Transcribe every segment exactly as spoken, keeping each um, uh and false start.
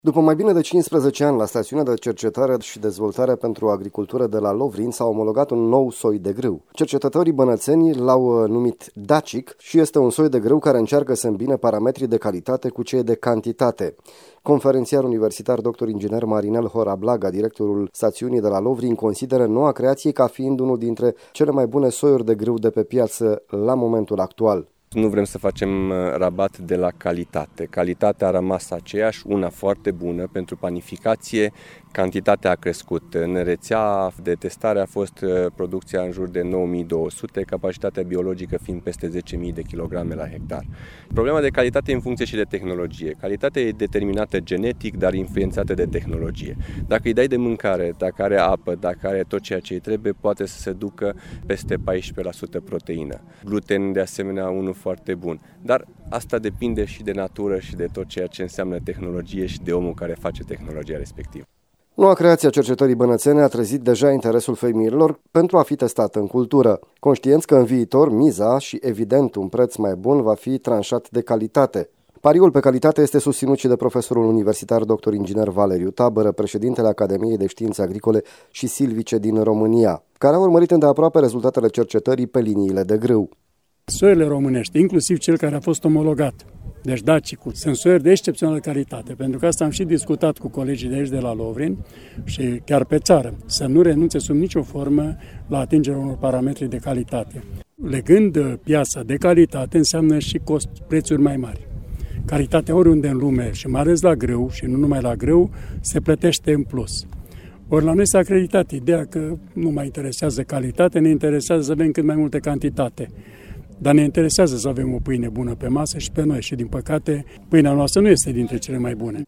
După mai bine de cincisprezece ani, la stațiunea de cercetare și dezvoltare pentru agricultură de la Lovrin s-a omologat un nou soi de grâu. Cercetătorii bănățeni l-au numit Dacic și este un soi de grâu care încearcă să îmbine parametrii de calitate cu cei de cantitate. Conferențiar universitar doctor inginer Marinel Horablaga, directorul stațiunii de la Lovrin, consideră noua creație ca fiind unul dintre cele mai bune soiuri de grâu de pe piață la momentul actual. Nu vrem să facem rabat de la calitate. Calitatea a rămas aceeași, una foarte bună pentru panificație, cantitatea a crescut. În rețea de testare a fost producția în jur de nouă mii două sute, capacitatea biologică fiind peste zece mii de kilograme la hectar. Problema de calitate e în funcție și de tehnologie. Calitatea e determinată genetic, dar influențată de tehnologie. Dacă îi dai de mâncare, dacă are apă, dacă are tot ceea ce îi trebuie, poate să se ducă peste paisprezece la sută proteină. Gluten, de asemenea, unul foarte bun. Dar asta depinde și de natură și de tot ceea ce înseamnă tehnologie și de omul care face tehnologia respectivă. Noua creație a cercetării bănățene a trezit deja interesul fermierilor pentru a fi testată în cultură, conștienți că în viitor miza și, evident, un preț mai bun va fi tranșat de calitate. Pariul pe calitate este susținut și de profesorul universitar doctor inginer Valeriu Tabără, președintele Academiei de Științe Agricole și Silvice din România, care a urmărit îndeaproape rezultatele cercetării pe liniile de grâu. Soiurile românești, inclusiv cel care a fost omologat, deci Dacicul, sunt soiuri de excepțională calitate, pentru că asta am și discutat cu colegii de aici de la Lovrin și chiar pe țară, să nu renunțe sub nicio formă la atingerea unor parametri de calitate. Legând piața de calitate înseamnă și cost, prețuri mai mari. Calitatea oriunde în lume și mai ales la grâu și nu numai la grâu se plătește în plus. Ori la noi s-a acreditat ideea că nu mai interesează calitatea, ne interesează să avem cât mai multe cantitate. Dar ne interesează să avem o pâine bună pe masă și pe noi și, din păcate, pâinea noastră nu este dintre cele mai bune.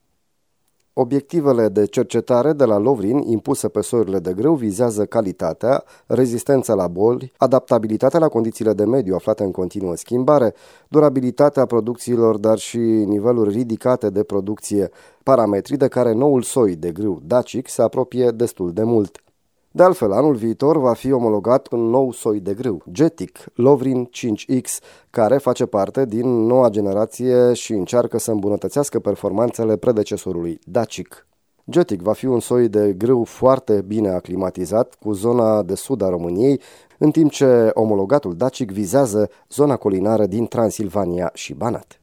Obiectivele de cercetare de la Lovrin impuse pe soiurile de grâu vizează calitatea, rezistența la boli, adaptabilitatea la condițiile de mediu aflate în continuă schimbare, durabilitatea producțiilor, dar și niveluri ridicate de producție, parametri de care noul soi de grâu Dacic se apropie destul de mult. De altfel, anul viitor va fi omologat un nou soi de grâu, Getic Lovrin cinci X, care face parte din noua generație și încearcă să îmbunătățească performanțele predecesorului Dacic. Getic va fi un soi de grâu foarte bine aclimatizat cu zona de sud a României, în timp ce omologatul Dacic vizează zona colinară din Transilvania și Banat.